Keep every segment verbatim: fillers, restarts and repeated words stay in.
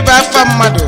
bụ afa mmadụ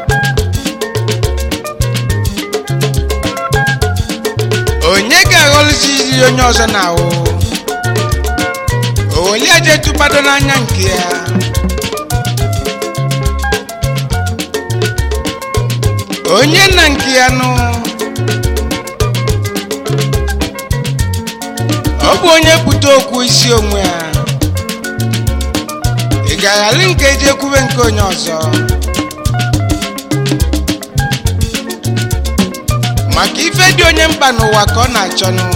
onye ga-aghọlụzizi onye ọzọ na-ahụ oli aje tụbado n'anya nke ya onye na nke ya nụ ọ bụ onye pụta okwu isi onwe ya ị ga-aghali nke eji ekwube nke onye ọzọ maka ife dị onye mkpa n'ụwa ka ọ na-achọnụ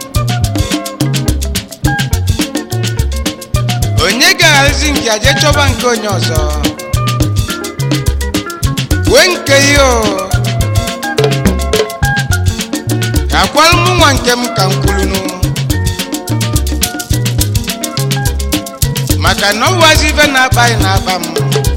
onye ga-aghalizi nke aje chọba nke onye ọzọ wee nke ihe o akwalụ m nwa nke m ka m kwulunu maka na ọ wazi ife na-akpa anyị na-akpa m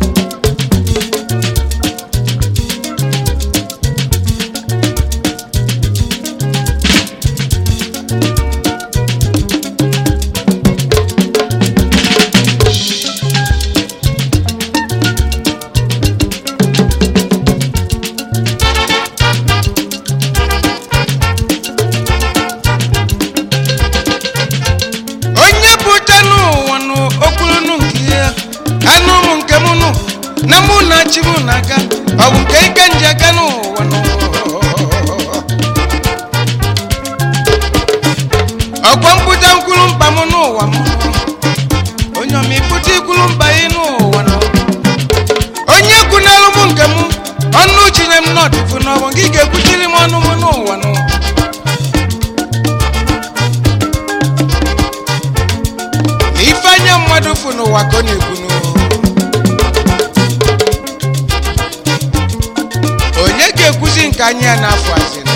onye ga-ekwuzi nke anyị ya n'afọ azịnụ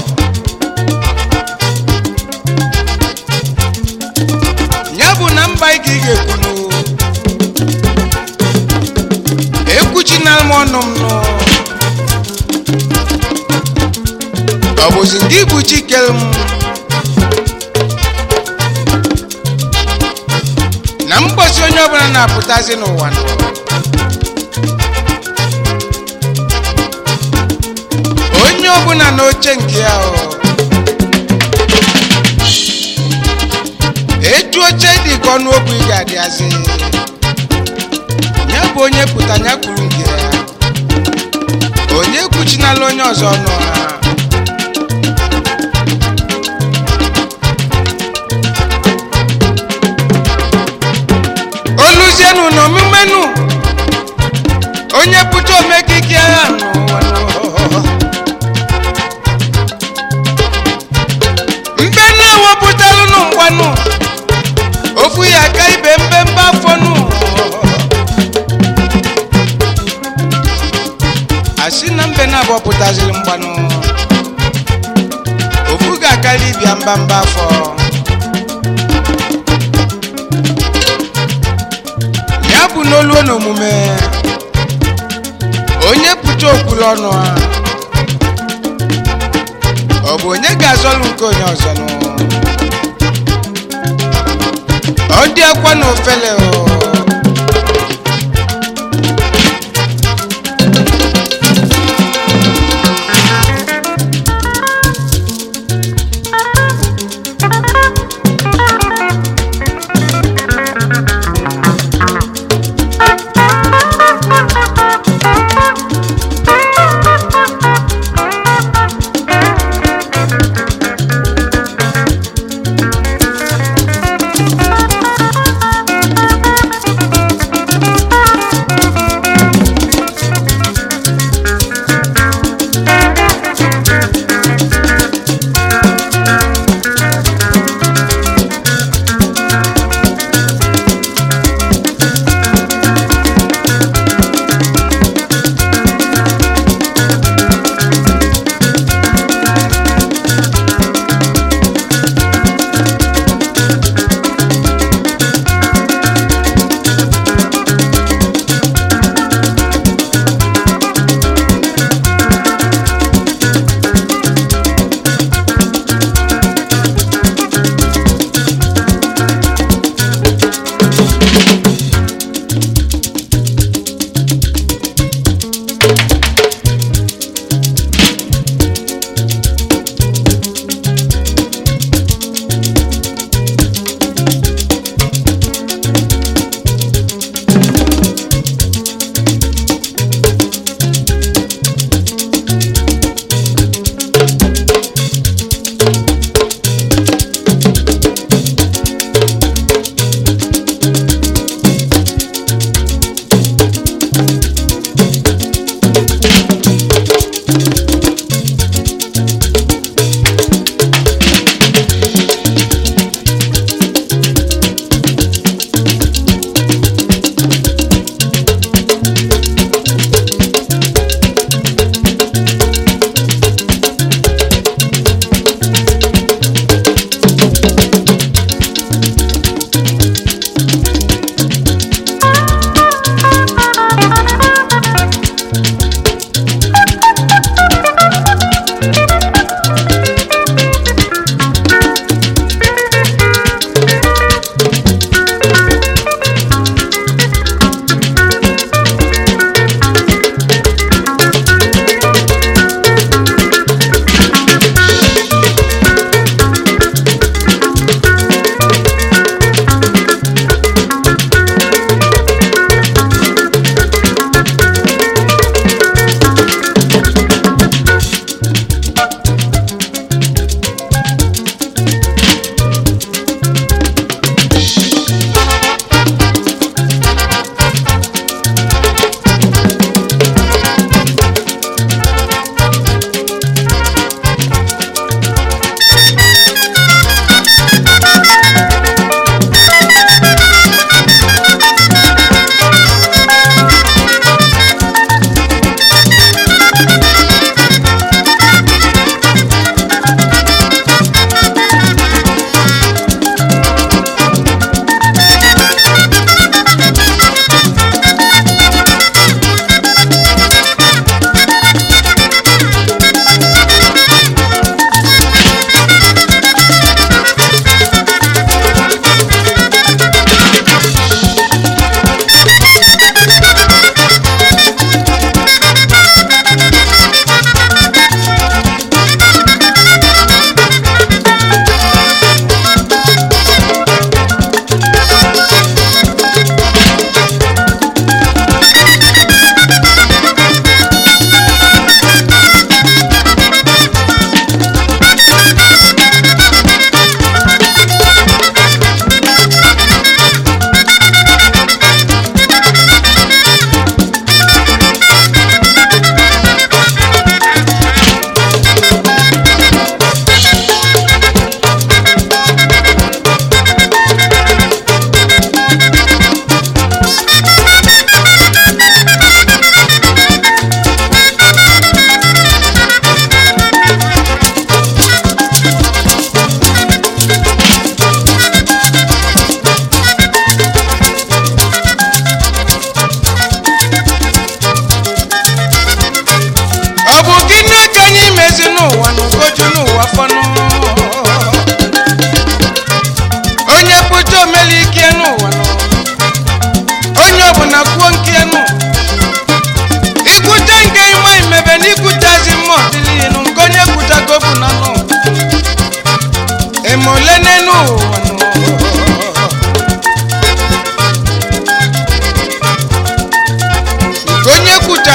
ya bụ na mba ị ga-ekwunu ekwuchina m ọnụ m nụ ọ bụzi ndị bụ chikere m na mgbọsi onye ọbụla na-apụtazi n'ụwa nọ onye ọbụla n'oche nke ya etu oche dị ka ọnụ okwu ị ga-adịazi ya bụ onye pụta ya kwuru nke ya onye kwuchinala onye ọzọ ọnụ ha oluzienu na omumenu onye pụta omekike agha n'ụwa mbe na-ewepụtalụ nụ mgbanụ ofu ya aka ibe mbembe afọ nụ asị na mbe na-abọpụtaziri mgbanụ ofu ga-akarị ibia mbamba afọ ya bụ n'olu n'omume onye pụta okwulu ọnụ ha ọ bụ onye ga-azọlụ nke onye ọzọ nụ ọ dị akwa na ofele o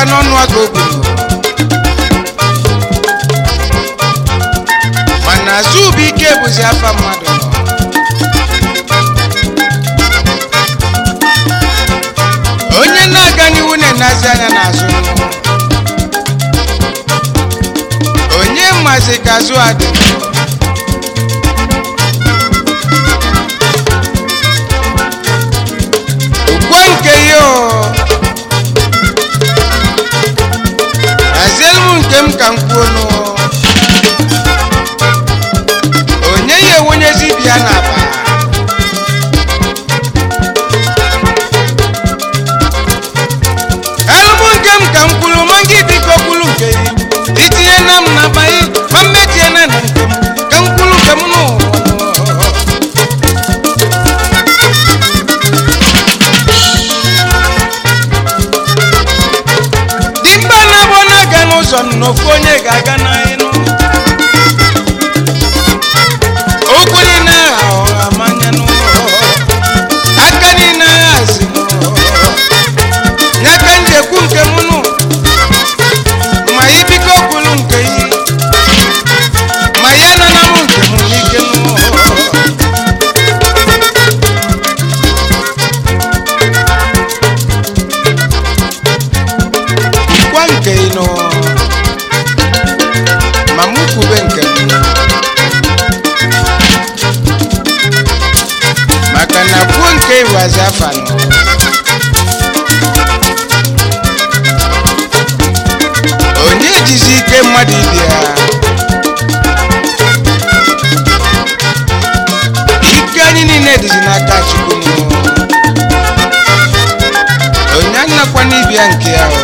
n'ọnụ aga obodo mana Azubike bụzi afa mmadụ onye na-aga n'ihu na-enazi anya n'azụ onye mmazi ka azụ adị ugbo nke yo azielu nke m ka m kwuo nụ onye ya enwenyezi bịa n'aba elụmụ nke m ka m kwuru ma gị biko kwuru nke itinye na m na baị ma mmetie na na nke m ka m kwuru nke m nụ dimkpa na-abụ na-aga n'ụzọ n'ofu onye ga-aga n'ịnụ okwu niile agha ọha manya n'ụlọ aka niile agha zi n'aka njekwu nke m nụ ma ibiko kwuru nke yi ma ya nana m nke m n'ike n'ụlọ ikwa nke ịnụ ma mụ kwube nke m maka na kwuo nke iwazi afa nọ onye jizi ike mmadụ ibe ya ike anyị niile dịzi n'aka Chukwu nụ onye anakwa n'ibe ya nke ya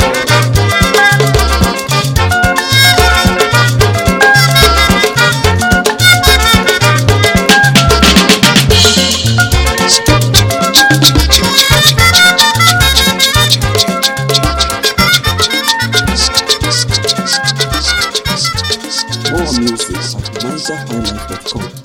More music at niger high life dot com.